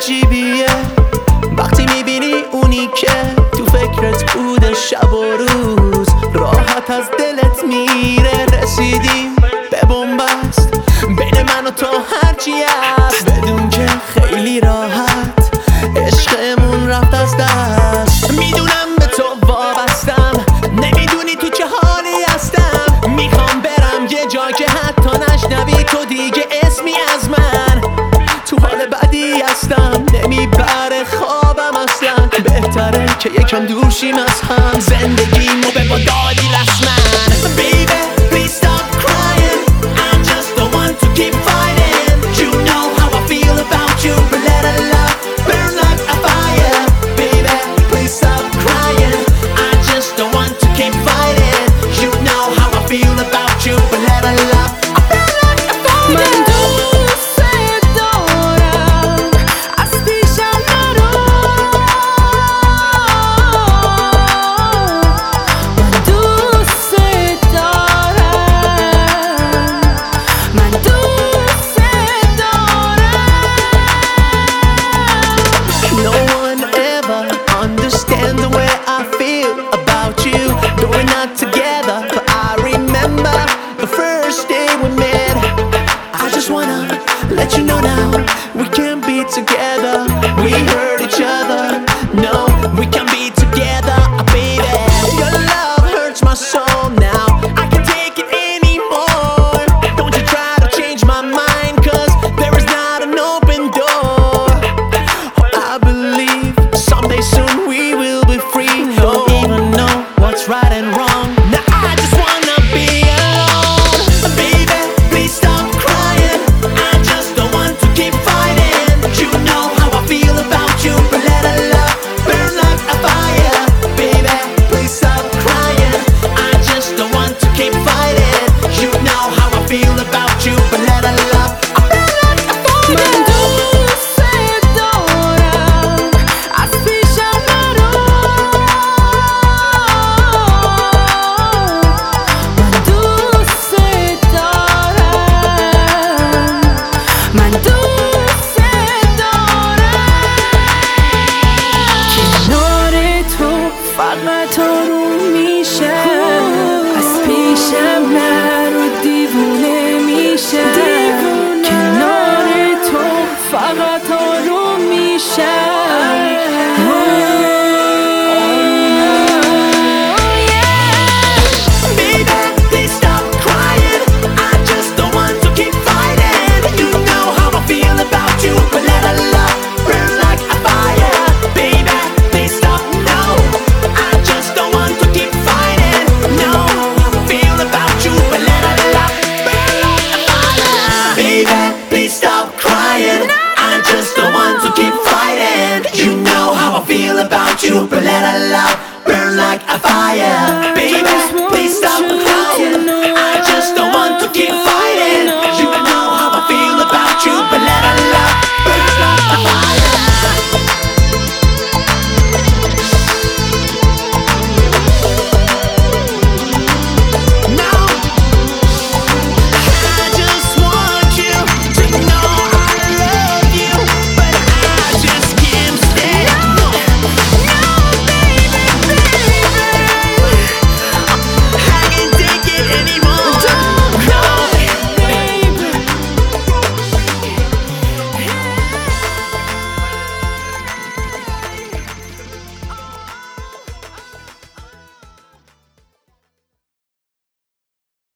عجیبیه وقتی میبینی اونی که تو فکرت بوده شب و روز راحت از دلت میره. رسیدیم به بنبست بین من و تو هرچی هست، بدون که خیلی راحت عشقمون رفت از دست. میدونم به تو وابستم، نمیدونی تو چه حالی هستم. میخوام برم یه جا که حتی نشنوی تو دیگه اسمی از من. تو حال بدی هستم، نمیبره خوابم اصلا. بهتره که یکم دور شیم از هم، زندگیمو به با دادی